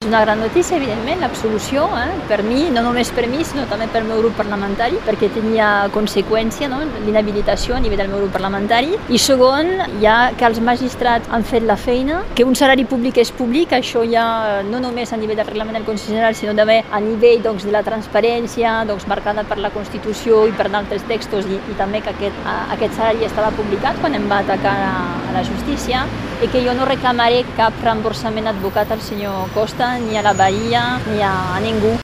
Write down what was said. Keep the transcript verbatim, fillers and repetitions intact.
una gran notícia, evidentment, l'absolució, eh? Per mi, no només per mi, sinó també pel meu grup parlamentari, perquè tenia conseqüència, no? L'inhabilitació a nivell del meu grup parlamentari. I segon, ja que els magistrats han fet la feina, que un salari públic és públic, això ja no només a nivell del reglament del Consell General, sinó també a nivell doncs, de la transparència, doncs, marcada per la Constitució i per d'altres textos, i, i també que aquest, a, aquest salari estava publicat quan em va atacar a, a la justícia, i que jo no reclamaré cap reemborsament advocat al senyor Costa, ni a la Bahia, ni a, a ningú.